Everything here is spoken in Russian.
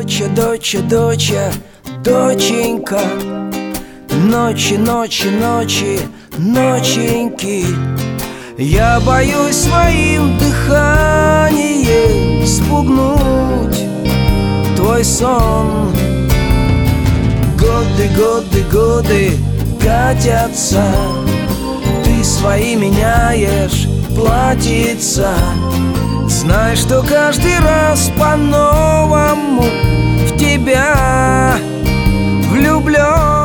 Доча, доча, доча, доченька, ночи, ночи, ночи, ноченьки. Я боюсь своим дыханием спугнуть твой сон. Годы, годы, годы катятся, ты свои меняешь платьица. Знай, что каждый раз по-новому в тебя влюблен.